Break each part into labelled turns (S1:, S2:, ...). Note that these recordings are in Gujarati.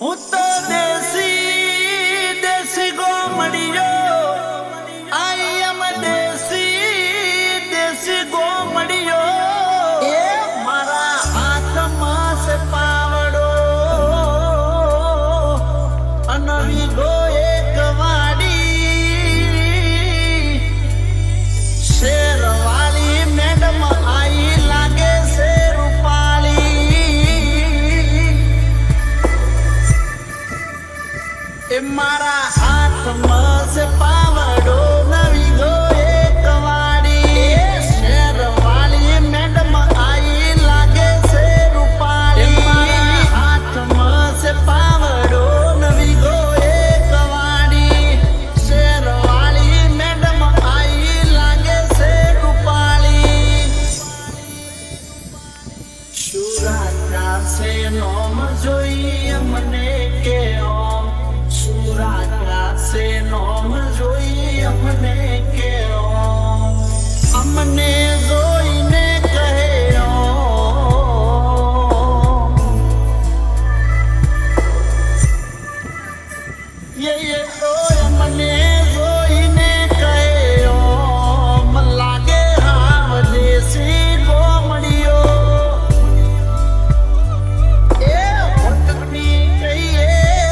S1: હું તો દેશી ગોમડિયો આઈ એમ દેશી ગોમડિયો એ મારા હાથમાં છે પાવડો અનવી ગો એક વાડી શેરવાળી મેડમ આઈ લાગે છે રૂપાળી એ મારા હાથમાં છે પાવડો નવી ગો એક વાડી શેરવાળી મેડમ આઈ લાગે છે રૂપાળી મારા હાથમાં છે પાવડો નવી ગો એક વાડી શેરવાળી મેડમ આઈ લાગે છે રૂપાળી શુરાતા છે નોમ જોઈએ મને કે से नोम जोई अपने के हमने जोई ने कहे ये तो हमने जोई ने कहे मन लागे हाँ देसी गोमड़ियो ए भटकनी कहिए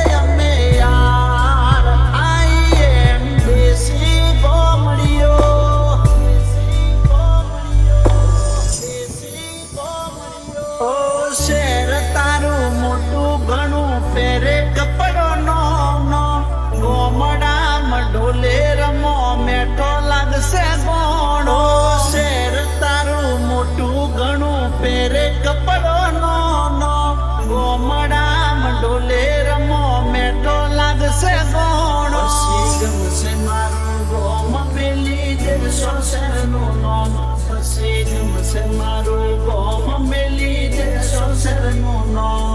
S1: શેર તારું મોટું ઘણું પહેરે કપડો નો ગોમડામાં ઢોલે રમો મેઠો લાગશે ગોણો શેર તારું મોટું ઘણું પહેરે કપડો નો ગોમડામાં ઢોલે રમો મેઠો લાગશે ગોણો ગમશે મારું ગોમ પેલી દેશો શેરનું નામ ગમશે મારું ગોમ મેલી શેરનું નામ